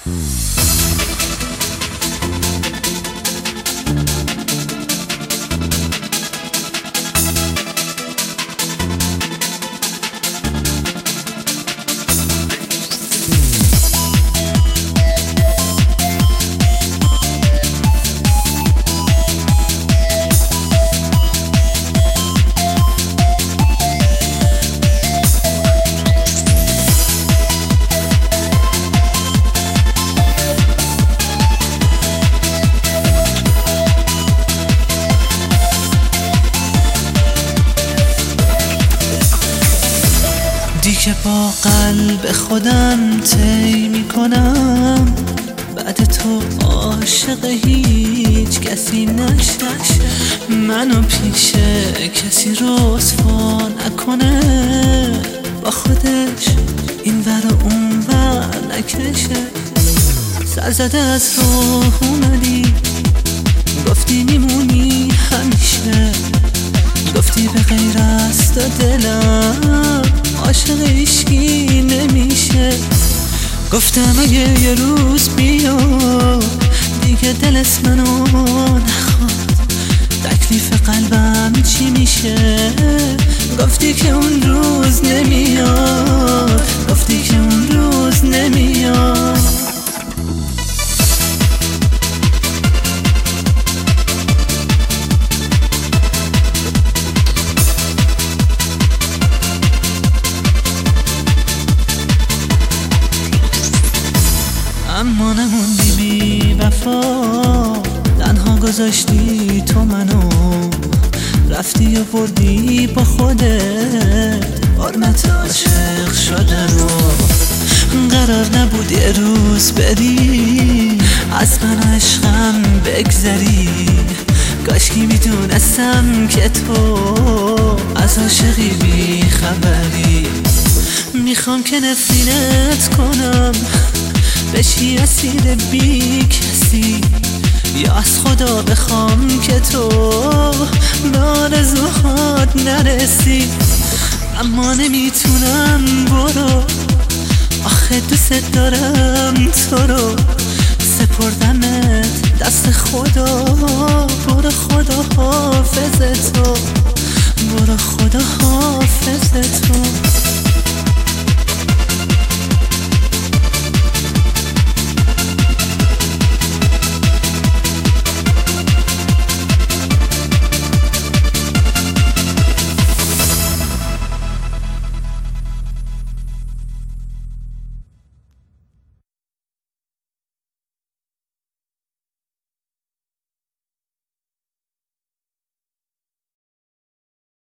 دیگه با قلب خودم طی میکنم بعد تو عاشق هیچ کسی نشه، منو پیش کسی رسوا نکنه، با خودش این ور و اون ور نکشه. سرزده از راه اومدی گفتی میمونی همیشه، گفتی به غیر از تو دلم عاشق عشقی نمیشه. گفتم اگه یه روز بیاد دیگه دلت منو نخواد، تکلیف قلبم چی میشه؟ گفتی که اون روز نمیاد، گفتی که اون روز نمیاد. اما نموندی بی وفا، تنها گذاشتی تو منو، رفتی و بردی با خودت حرمت عاشق شدن و قرار نبود یه روز بری از من و عشقم بگذری. کاشکی میدونستم که تو از عاشقی بی خبری، میخوام که نفرینت کنم بشی اسیر بی کسی، یا از خدا بخوام که تو به آرزوهات نرسی. اما نمیتونم، برو آخه دوست دارم تو رو، سپردمت دست خدا، برو خدا حافظ تو، برو خدا حافظ تو.